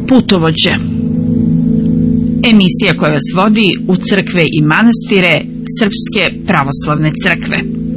Putovođe. Emisija koja vas vodi u crkve i manastire Srpske pravoslavne crkve.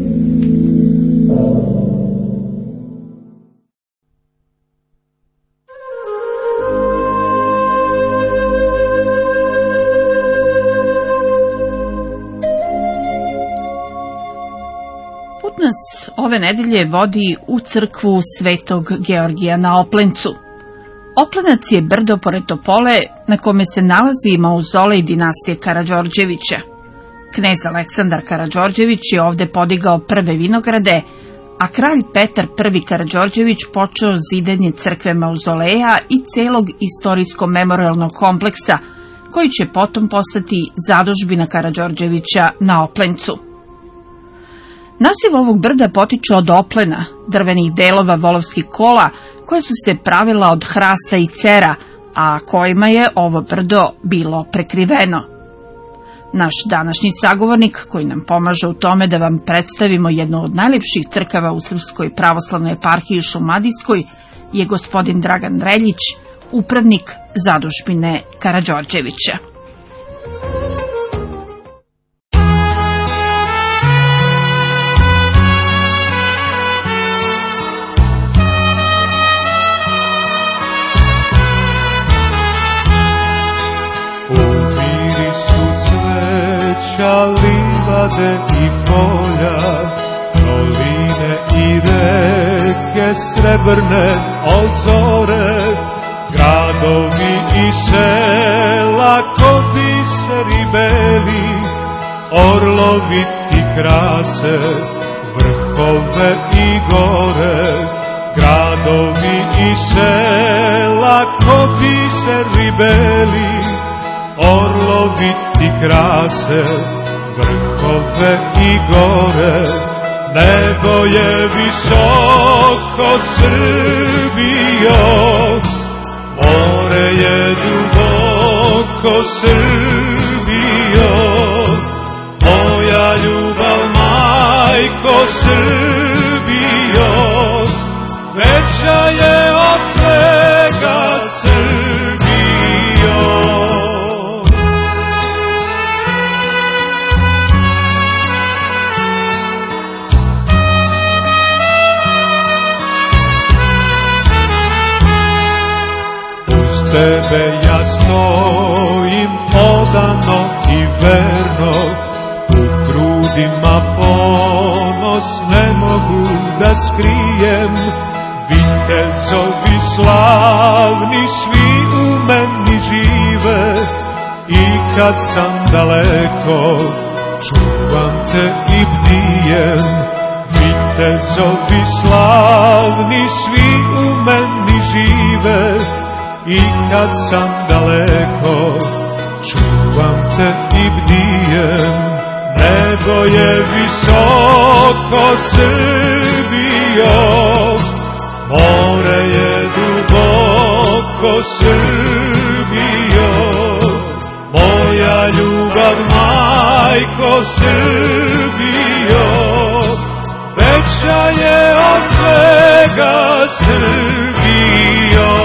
Put nas ove nedelje vodi u crkvu Svetog Georgija na Oplencu. Oplenac je brdo pored Topole na kome se nalazi mauzolej dinastije Karađorđevića. Knez Aleksandar Karađorđević je ovde podigao prve vinograde, a kralj Petar I Karađorđević počeo zidenje crkve mauzoleja i celog istorijsko-memorialnog kompleksa, koji će potom postati zadužbina Karađorđevića na Oplencu. Naziv ovog brda potiče od oplena, drvenih delova volovskih kola, koje su se pravila od hrasta i cera, a kojima je ovo brdo bilo prekriveno. Naš današnji sagovornik, koji nam pomaže u tome da vam predstavimo jednu od najlepših crkava u Srpskoj pravoslavnoj eparhiji Šumadijskoj, je gospodin Dragan Reljić, upravnik zadužbine Karađorđevića. Livade i polja, doline i reke srebrne ozore, gradovi i sela ko biseri beli, orlovi ti krase, vrhove i gore, gradovi i sela ko biseri beli, orlovi ti krase, vrhove i gore, nebo je visoko Srbijo, more je duboko Srbijo, moja ljubav majko Srbijo, veća je od svega Srbijo. Tebe ja stojim odano i verno, u grudima ponos ne mogu da skrijem, vitezovi slavni svi u meni žive, i kad sam daleko čuvam te i bdijem, vitezovi slavni svi u meni žive, i kad sam daleko čuvam te i bdijem, nebo je visoko Srbijo, more je duboko Srbijo, moja ljubav majko Srbijo, veća je od svega Srbijo.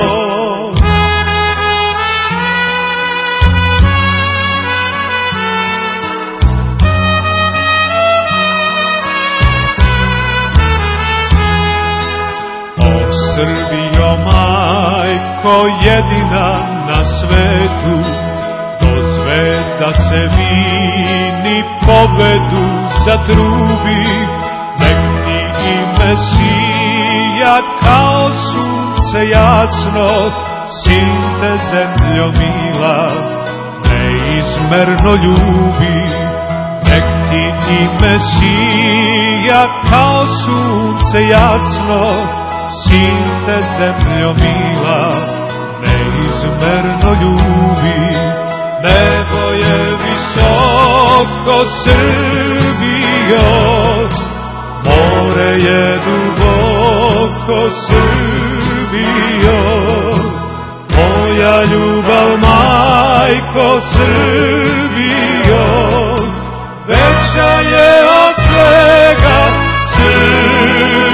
Srbijo majko jedina na svetu, do zvezda se vini pobedu zatrubi, nek ti i Mesija kao sunce jasno, sin te zemljo mila neizmerno ljubi, nek ti i Mesija kao sunce jasno, sin te zemljo mila neizmerno ljubi, nebo je visoko Srbijo, more je duboko Srbijo, moja ljubav majko Srbijo, veća je od svega Srbijo.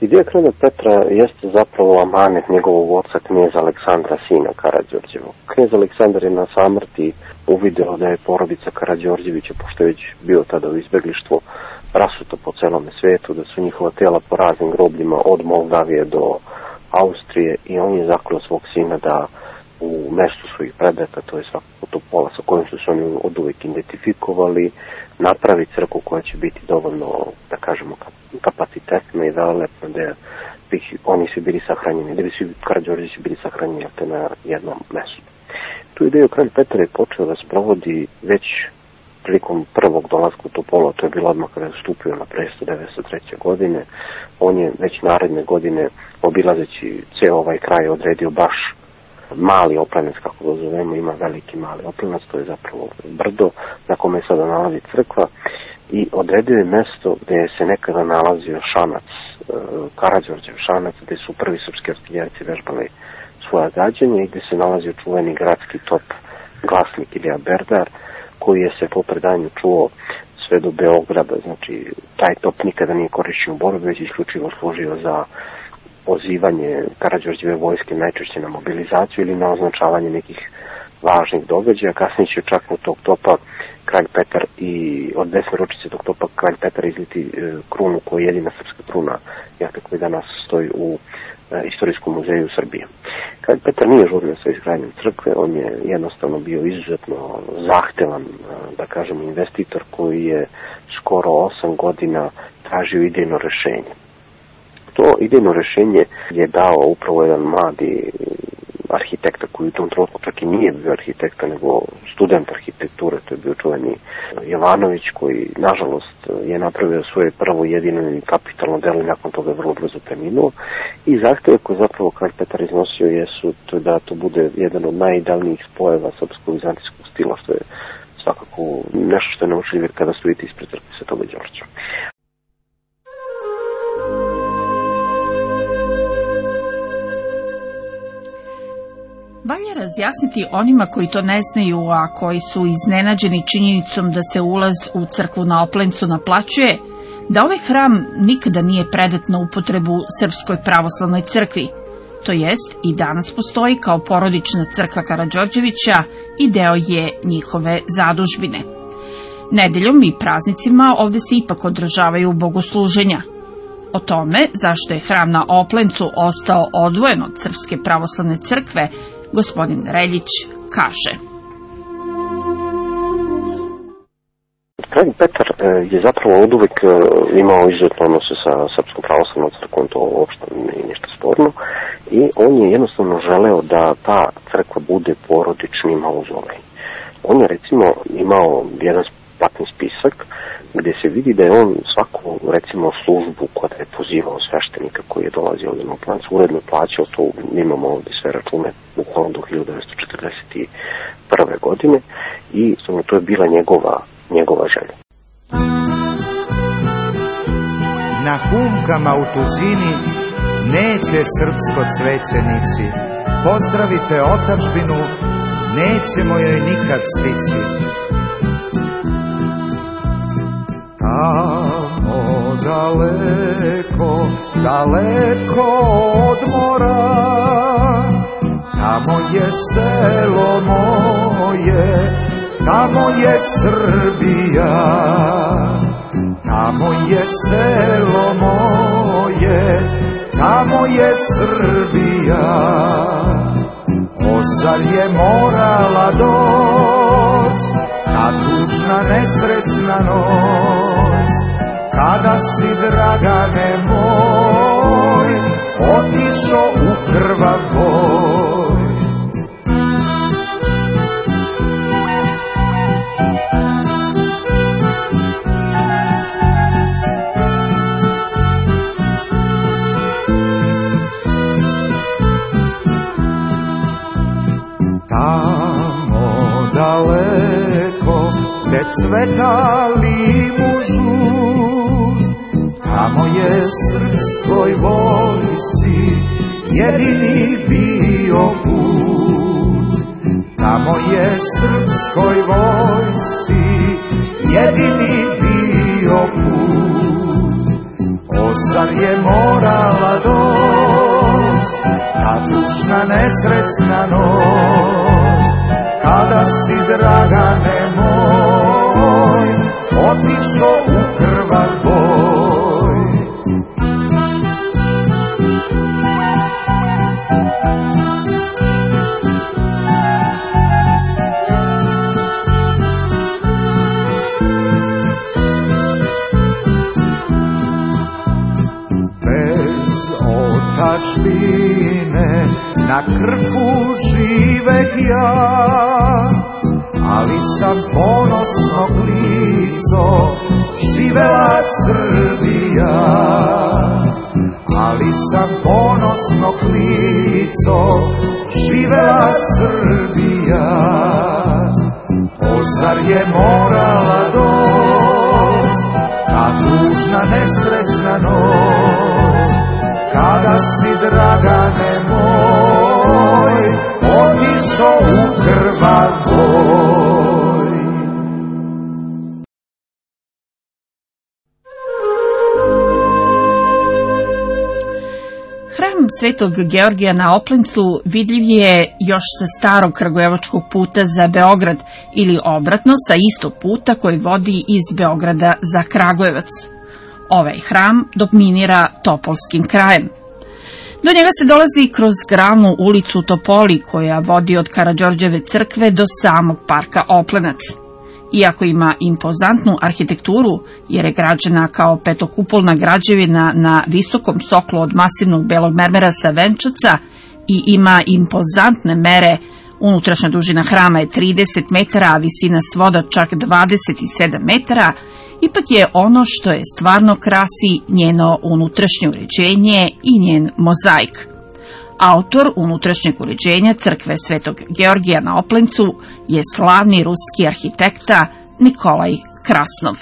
Ideja kralja Petra jeste zapravo amanet njegovog oca kneza Aleksandra, sina Karađorđevog. Knez Aleksandar je na samrti uvideo da je porodica Karađorđevića, pošto je već bio tada u izbeglištvu, rasuta po celome svetu, da su njihova tela po raznim grobljima od Moldavije do Austrije, i on je zakleo svog sina da u mestu svojih predaka, to je svakako Topola sa kojim su se oni od uvek identifikovali, napravi crkvu koja će biti dovoljno, da kažemo, kapacitetna i velelepna, da oni su bili sahranjeni, da bi svi Karađorđevići bili sahranjeni na jednom mestu. Tu ideju kralj Petar je počeo da sprovodi već prilikom prvog dolaska u Topolu, to je bilo odmah kada je stupio na presto 1903. godine. On je već naredne godine, obilazeći ceo ovaj kraj, odredio baš mali Oplenac, kako ga zovemo, ima veliki mali Oplenac, to je zapravo brdo na kome se sada nalazi crkva, i odredio je mesto gde se nekada nalazio Šanac, Karađorđev Šanac, gde su prvi srpski artiljerci vežbali svoja gađanja i gde se nalazio čuveni gradski top glasnik Ilija Berdar, koji je se po predanju čuo sve do Beograda. Znači, taj top nikada nije korišćen u borbi, već isključivo služio za pozivanje Karađorđeve vojske, najčešće na mobilizaciju ili na označavanje nekih važnih događaja. Kasnije će čak u tog topa kralj Petar i od desne ručice tog topa kralj Petar izliti krunu koja je jedina srpska kruna, koji danas stoji u Istorijskom muzeju Srbije. Kralj Petar nije žurio sa izgradnjom crkve, on je jednostavno bio izuzetno zahtevan, da kažemo, investitor koji je skoro 8 godina tražio idejno rešenje. To idejno rešenje je dao upravo jedan mladi arhitekta koji u tom trenutku čak i nije bio arhitekta, nego student arhitekture, to je bio čuveni Jovanović, koji nažalost je napravio svoje prvo jedino i kapitalno delo i nakon toga vrlo brzo preminuo. I zahteve koje zapravo kralj Petar iznosio jesu da to bude jedan od najidealnijih spojeva srpsko-vizantijskog stila, što je svakako nešto što je naučljivo kada stojite ispred crkve Svetoga Đorđa. Valja razjasniti onima koji to ne znaju, a koji su iznenađeni činjenicom da se ulaz u crkvu na Oplencu naplaćuje, da ovaj hram nikada nije predat na upotrebu Srpskoj pravoslavnoj crkvi, to jest i danas postoji kao porodična crkva Karađorđevića i deo je njihove zadužbine. Nedeljom i praznicima ovde se ipak održavaju bogosluženja. O tome zašto je hram na Oplencu ostao odvojen od Srpske pravoslavne crkve, gospodin Reljić kaže. Kralj Petar je zapravo od uvek imao izuzetno odnose sa Srpskom pravoslavnom crkvom, to uopšte nije ništa sporno, i on je jednostavno želeo da ta crkva bude porodični mauzolej. On je recimo imao jedan platni spisak gde se vidi da je on svaku, recimo, službu koja je pozivao sveštenika koji je dolazio ovdje na Oplenac, uredno plaćao. To imamo ovdje sve račune bukvalno do 1941. godine i to je bila njegova želja. Na humkama u tuđini neće srpsko cveće nići. Pozdravite otadžbinu, nećemo joj nikad stići. Tamo daleko, daleko od mora, tamo je selo moje, tamo je Srbija. Tamo je selo moje, tamo je Srbija. Ozar je morala doć, ta tužna nesrećna noć, kada si, Dragane moj, otišo u krvav boj. Tamo daleko, gde cvetali mužu, tamo je srpskoj vojsci jedini bio put. Tamo je srpskoj vojsci jedini bio put. Ozar je morala ta tužna nesrećna noć, kada si, Dragane moj, otišo u krvav boj. Bez otačbine na Krfu živeh ja, ali sam ponosno lico, živela Srbija. Ali sam ponosno lico, živela Srbija. Ozar je morala doć, ta tužna nesrećna noć, kada si, Dragane moj, otišo u krvav boj. Hram Svetog Georgija na Oplencu vidljiv je još sa starog kragujevačkog puta za Beograd ili obratno sa istog puta koji vodi iz Beograda za Kragujevac. Ovaj hram dominira Topolskim krajem. Do njega se dolazi kroz glavnu ulicu Topoli koja vodi od Karađorđeve crkve do samog parka Oplenac. Iako ima impozantnu arhitekturu, jer je građena kao petokupolna građevina na visokom soklu od masivnog belog mermera sa venčaca i ima impozantne mere, unutrašnja dužina hrama je 30 metara, a visina svoda čak 27 metara, ipak je ono što je stvarno krasi njeno unutrašnje uređenje i njen mozaik. Autor unutrašnjeg uređenja crkve Svetog Georgija na Oplencu je slavni ruski arhitekta Nikolaj Krasnov.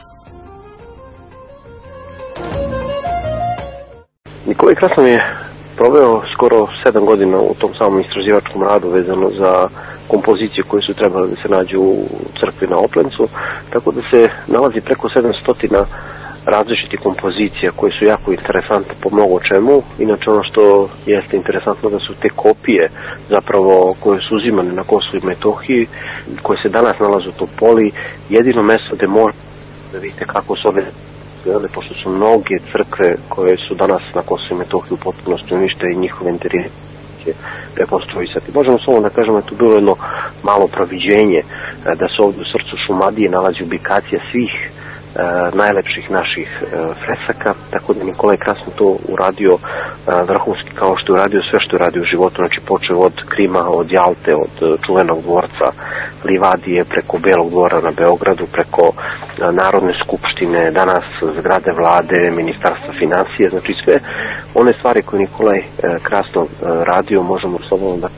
Nikolaj Krasnov je proveo skoro 7 godina u tom samom istraživačkom radu vezano za kompozicije koje su trebale da se nađu u crkvi na Oplencu, tako da se nalazi preko 700 različitih kompozicija koje su jako interesantne po mnogo čemu. Inače, ono što jeste interesantno da su te kopije zapravo koje su uzimane na Kosovu i Metohiji, koje se danas nalaze u Topoli, jedino mesto gde možete da vidite kako su ove, pošto su mnoge crkve koje su danas na Kosovu i Metohiji u potpunosti uništene i njihove interijer rekonstruisati. Možemo samo da kažemo da je tu bilo jedno malo proviđenje da se ovdje u srcu Šumadije nalazi ubikacija svih najlepših naših fresaka, tako da Nikolaj Krasnov to uradio vrhunski, kao što je uradio sve što je uradio u životu, znači počeo od Krima, od Jalte, od čuvenog dvorca Livadije, preko Belog dvora na Beogradu, preko Narodne skupštine, danas zgrade vlade, ministarstva financije, znači sve one stvari koje Nikolaj Krasnov radio, možemo slobodno da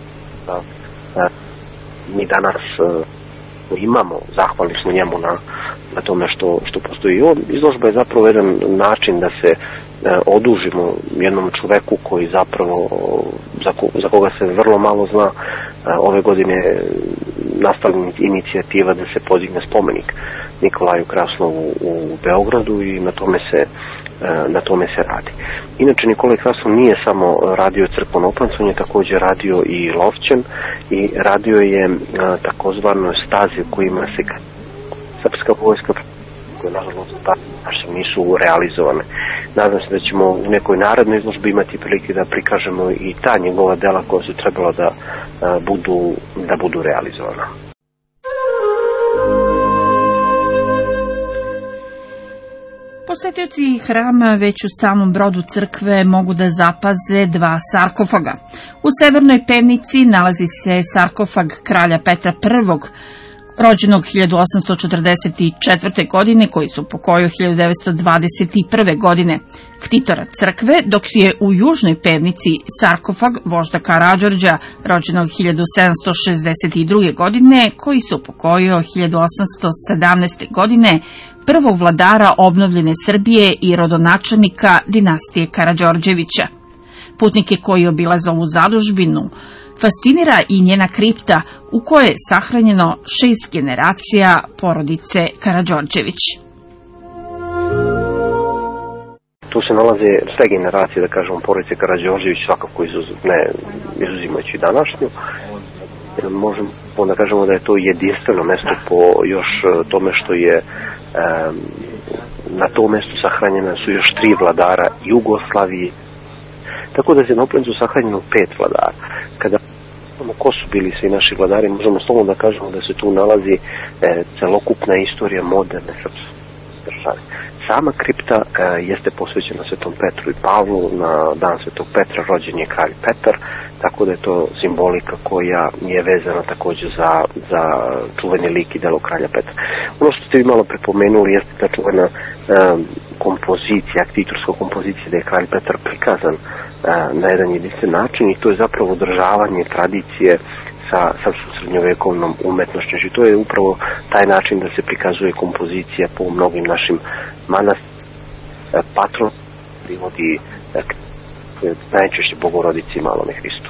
mi danas imamo, zahvalni smo njemu na tome što postoji. Izložba je zapravo jedan način da se odužimo jednom čoveku koji zapravo, za koga se vrlo malo zna. Ove godine nastala inicijativa da se podigne spomenik Nikolaju Krasnovu u Beogradu i na tome se radi. Inače, Nikolaj Krasnov nije samo radio crkvu na Oplencu, on je također radio i Lovćen i radio je takozvano staze u kojima se srpska vojska, koje nažalost nisu realizovane. Nadam se da ćemo u nekoj narednoj izložbi imati prilike da prikažemo i ta njegova dela koja su trebala da budu realizovana. Posetioci hrama već u samom brodu crkve mogu da zapaze 2 sarkofaga. U severnoj pevnici nalazi se sarkofag kralja Petra I, rođenog 1844. godine, koji se upokojio 1921. godine, ktitora crkve, dok je u južnoj pevnici sarkofag vožda Karađorđa, rođenog 1762. godine, koji se upokojio 1817. godine, prvog vladara obnovljene Srbije i rodonačelnika dinastije Karađorđevića. Putnike koji obilaze ovu zadužbinu fascinira i njena kripta u kojoj je sahranjeno 6 generacija porodice Karađorđević. Tu se nalaze sve generacije, da kažemo, porodice Karađorđević, svakako izuzimajući današnju. Možemo da kažemo da je to jedinstveno mesto po još tome što je na tom mestu sahranjena su još 3 vladara Jugoslavije. Tako da je na Oplencu sahranjeno 5 vladara. Kada ko su bili svi naši vladari, možemo slobodno da kažemo da se tu nalazi celokupna istorija moderne srpske države. Sama kripta jeste posvećena Svetom Petru i Pavlu. Na dan Svetog Petra rođen je kralj Petar, tako da je to simbolika koja je vezana takođe za čuveni lik i delo kralja Petra. Ono što ste vi malo prepomenuli jeste ta čuvena kompozicija, aktitorska kompozicija, da je kralj Petar prikazan na jedan jedinstven način, i to je zapravo održavanje tradicije sa srednjovekovnom umetnošću. Znači, to je upravo taj način da se prikazuje kompozicija po mnogim našim manastirima. Patron privodi najčešće Bogorodici i Malome Hristu.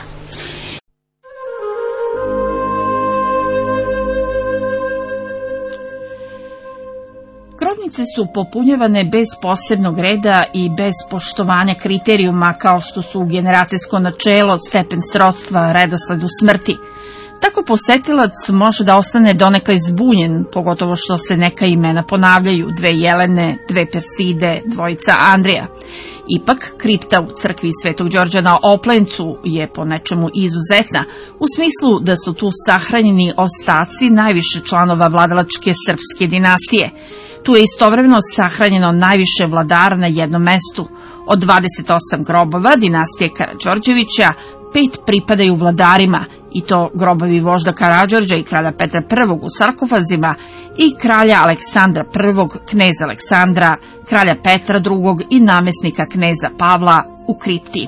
Grobnice su popunjavane bez posebnog reda i bez poštovanja kriterijuma kao što su generacijsko načelo, stepen srodstva, redosledu smrti. Tako posetilac može da ostane donekle zbunjen, pogotovo što se neka imena ponavljaju, 2 Jelene, 2 Perside, 2 Andrija. Ipak, kripta u crkvi Svetog Đorđa na Oplencu je po nečemu izuzetna, u smislu da su tu sahranjeni ostaci najviše članova vladalačke srpske dinastije. Tu je istovremeno sahranjeno najviše vladara na jednom mestu. Od 28 grobova dinastije Karađorđevića, 5 pripadaju vladarima, i to grobovi vožda Karađorđa i kralja Petra I u sarkofazima i kralja Aleksandra I, kneza Aleksandra, kralja Petra II i namesnika kneza Pavla u kripti.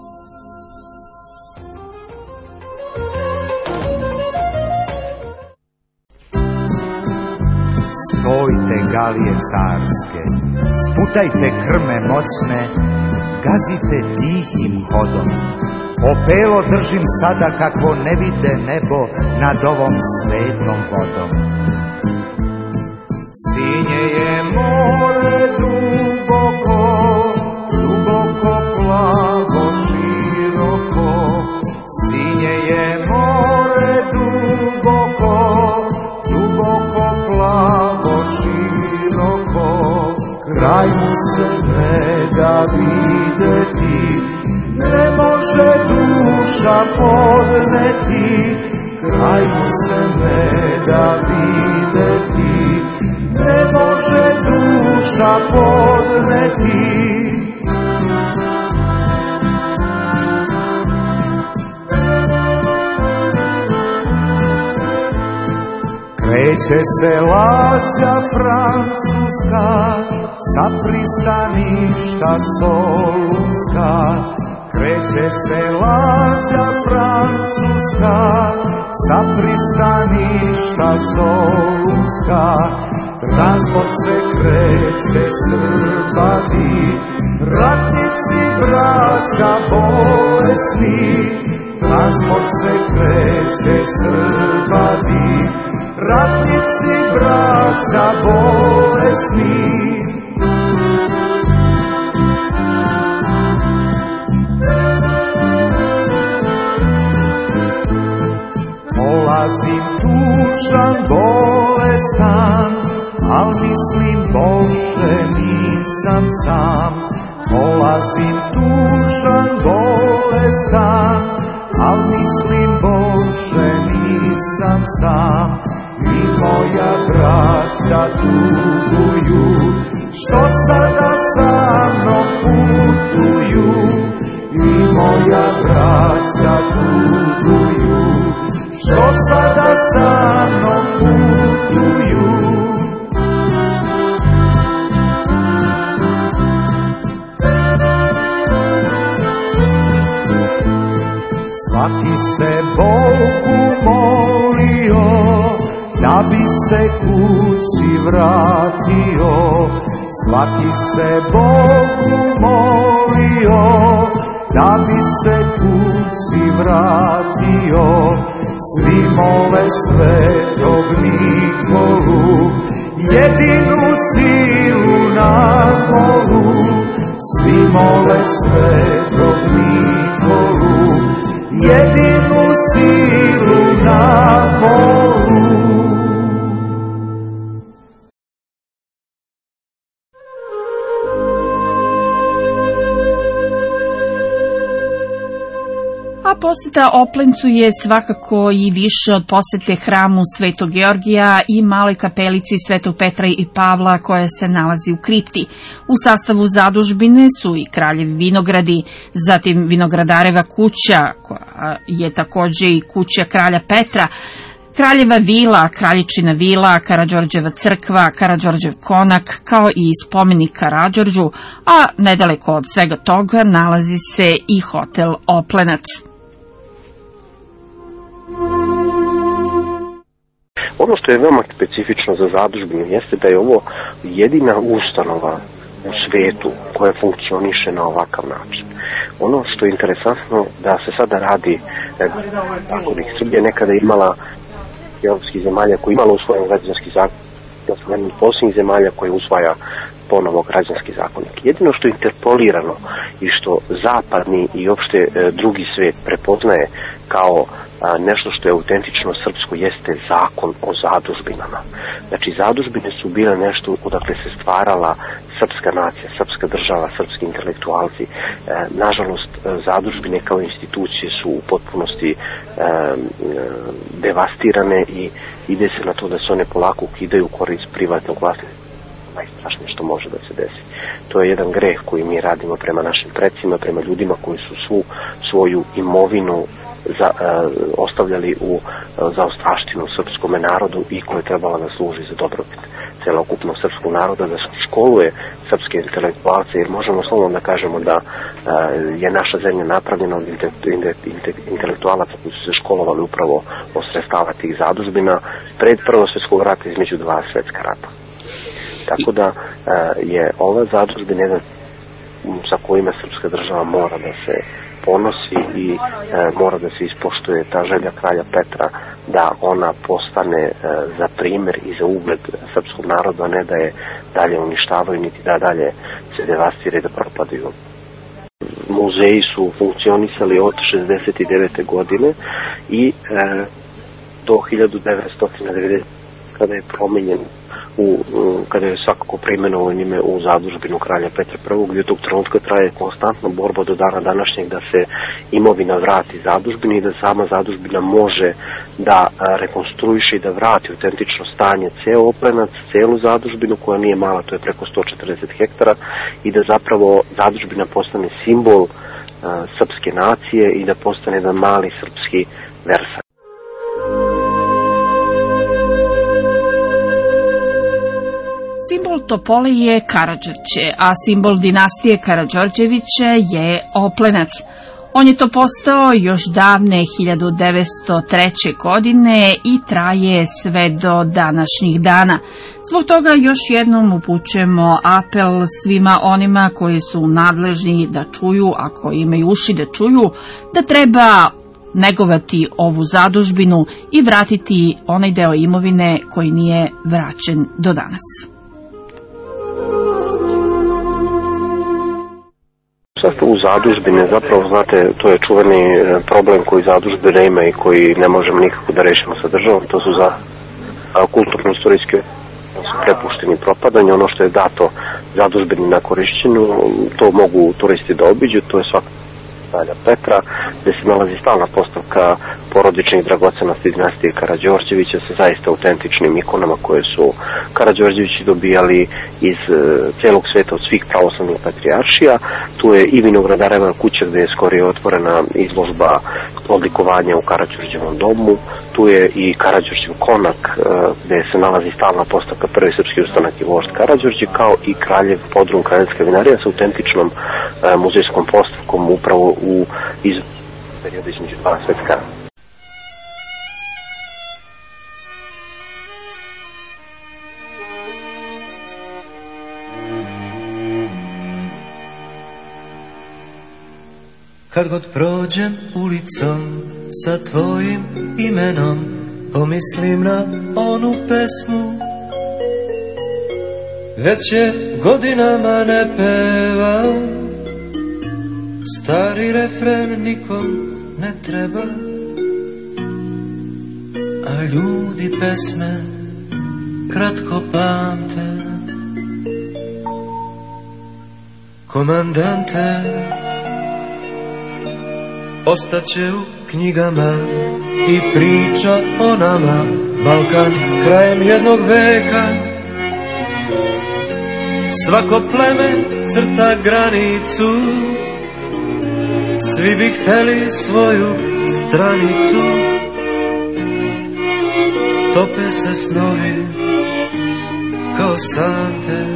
Stojte, galije carske, sputajte krme moćne, gazite tihim hodom. Opelo držim sada kako ne vide nebo nad ovom svetom vodom. Sinje je more duboko, duboko plavo široko. Sinje je more duboko, duboko plavo široko. Kraj mu se ne da videti, ne može duša podneti. Kraj mu se ne da videti, ne može duša podneti. Kreće se lađa francuska sa pristaništa Solunska. Kreće se lađa francuska sa pristaništa Solunska. Transport se kreće Srbadi, ratnici braća bolesni. Transport se kreće Srbadi, ratnici braća bolesni. Polazim tužan, bolestan, al mislim Bože nisam sam. Polazim tužan, bolestan, al mislim Bože nisam sam. I moja braća tuguju, što sada sa mnom putuju. I moja braća tuguju, što sada sa mnom putuju. Svaki se Bogu molio, da bi se kući vratio. Svaki se Bogu molio, da bi se kući vratio. Svi mole Svetog Nikolu, jedinu silu na molu. svi mole Svetog Nikolu, jedinu silu na polu. A poseta Oplencu je svakako i više od posete hramu Svetog Georgija i maloj kapelici Svetog Petra i Pavla koja se nalazi u kripti. U sastavu zadužbine su i Kraljevi vinogradi, zatim Vinogradareva kuća, koja je također i kuća kralja Petra, Kraljeva vila, Kraljičina vila, Karađorđeva crkva, Karađorđev konak, kao i spomenik Karađorđu, a nedaleko od svega toga nalazi se i hotel Oplenac. Ono što je veoma specifično za zadužbinu jeste da je ovo jedina ustanova u svetu koja funkcioniše na ovakav način. Ono što je interesantno da se sada radi, ako bi Srbija nekada imala evropskih zemalja koji imala usvojen građanski zakon, ja sam jedan od posljednjih zemalja koji usvaja ponovo građanski zakonik. Jedino što je interpolirano i što zapadni i uopšte drugi svet prepoznaje kao nešto što je autentično srpsko jeste zakon o zadužbinama. Znači, zadužbine su bile nešto odakle se stvarala srpska nacija, srpska država, srpski intelektualci. Nažalost, zadužbine kao institucije su u potpunosti devastirane i ide se na to da se one polako ukidaju u korist privatnog vlasništva. Najstrašnije što može da se desi. To je jedan greh koji mi radimo prema našim precima, prema ljudima koji su svu svoju imovinu ostavljali za ostavštinu srpskome narodu i koja je trebala da služi za dobrobit celokupnog srpskog naroda, da školuje srpske intelektualce, jer možemo slobodno da kažemo da je naša zemlja napravljena od intelektualaca koji su se školovali upravo od sredstava tih zadužbina pred Prvog svjetskog rata između dva svjetska rata. Tako da je ova zadužbina jedan sa kojima srpska država mora da se ponosi i mora da se ispoštuje ta želja kralja Petra da ona postane za primjer i za ugled srpskog naroda, a ne da je dalje uništavaju niti da dalje se devastira i da propadaju. Muzeji su funkcionisali od 69. godine i do 1990. kada je promenjen kada je svakako preimenovan ime u zadužbinu kralja Petra I, gdje tog trenutka traje konstantna borba do dana današnjeg da se imovina vrati zadužbini i da sama zadužbina može da rekonstruiše i da vrati autentično stanje ceo Oplenac, celu zadužbinu koja nije mala, to je preko 140 hektara, i da zapravo zadužbina postane simbol srpske nacije i da postane jedan mali srpski Versalj. Simbol Topole je Karađorđe, a simbol dinastije Karađorđevića je Oplenac. On je to postao još davne 1903. godine i traje sve do današnjih dana. Zbog toga još jednom upućujemo apel svima onima koji su nadležni da čuju, ako imaju uši da čuju, da treba negovati ovu zadužbinu i vratiti onaj deo imovine koji nije vraćen do danas. U zadužbine, zapravo, znate, to je čuveni problem koji zadužbine ima i koji ne možemo nikako da rešimo sa državom, to su za kulturno-istorijske prepušteni propadanje. Ono što je dato zadužbini na korišćenju, to mogu turisti da obiđu, to je svakako kralja Petra, gde se nalazi stalna postavka porodičnih dragocenosti iz dinastije Karađorđevića sa zaista autentičnim ikonama koje su Karađorđevići dobijali iz celog sveta od svih pravoslavnih patrijaršija. Tu je i Vinogradareva kuća gde je skoro otvorena izložba odlikovanja u Karađorđevom domu. Tu je i Karađorđev konak gde se nalazi stalna postavka prvi srpski ustanak i vožd Karađorđe, kao i kraljev podrum kraljevska vinarija sa autentičnom muzejskom postavkom upravo u periodu između dva svjetska rata. Kad god prođem ulicom sa tvojim imenom, pomislim na onu pesmu. Već je godinama ne peva, stari refren nikom ne treba, a ljudi pesme kratko pamte. Komandante, ostaće u knjigama i priča o nama, Balkan krajem jednog veka. Svako pleme crta granicu, svi bi hteli svoju stranicu. Tope se snovi kao sante.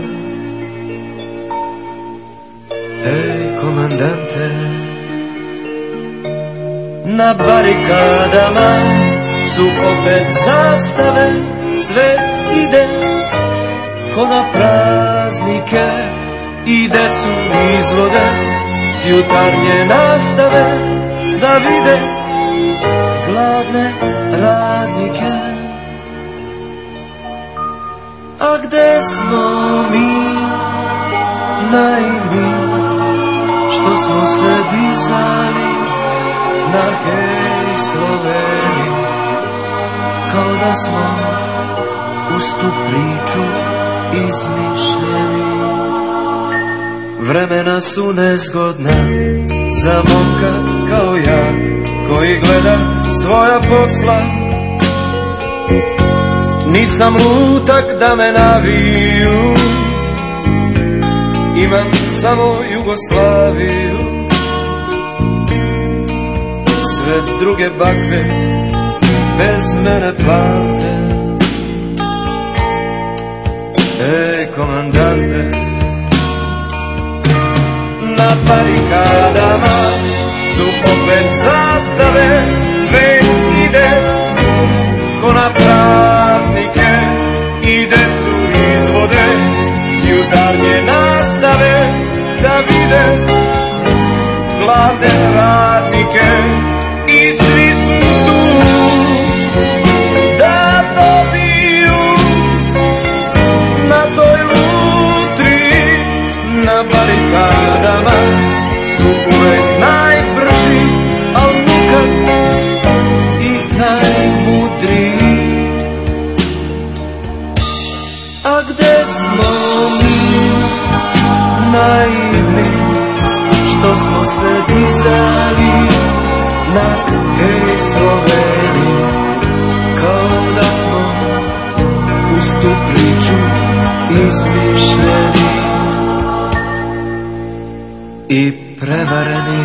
Ej, komandante, na barikadama su opet zastave, sve ide ko na praznike i decu izvode s jutarnje nastave da vide gladne radnike. A gde smo mi naivni što smo se dizali na hej Sloveniji, kao da smo uz tu priču izmišljeni. Vremena su nezgodna za momka kao ja, koji gleda svoja posla. Nisam lutak da me naviju, imam samo Jugoslaviju. Sve druge bakve bez mene pamte. Ej, komandante, na barikadama su opet zastave, sve ide ko na praznike i decu izvode s jutarnje nastave da vide gladne radnike. I svi su tu da dobiju na toj lutri. Na barikadama su uvek najbrži, al nikad i najmudriji. A gde smo mi naivni što smo se dizali na hej Sloveniji, kao da smo uz tu priču izmišljeni i prevareni.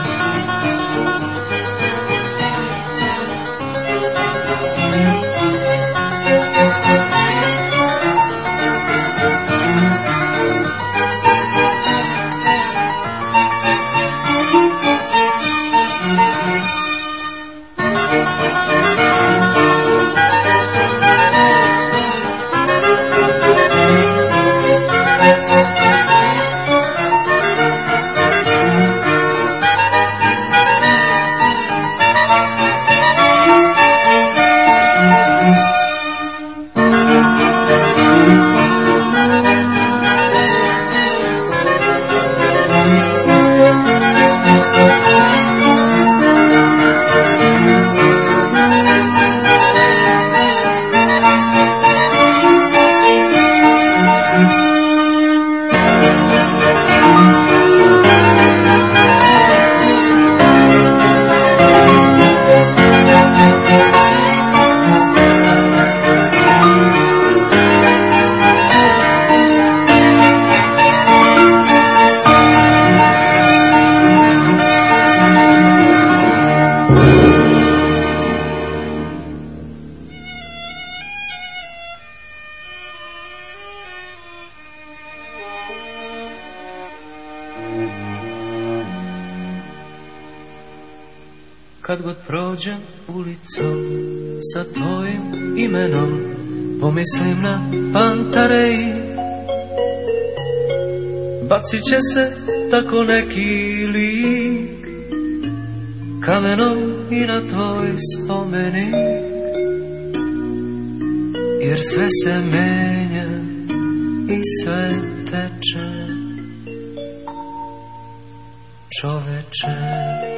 Kad god prođem ulicom sa tvojim imenom, pomislim na Pantareji. Bacit će se tako neki lik kamenom i na tvoj spomenik, jer sve se menja i sve teče, čoveče.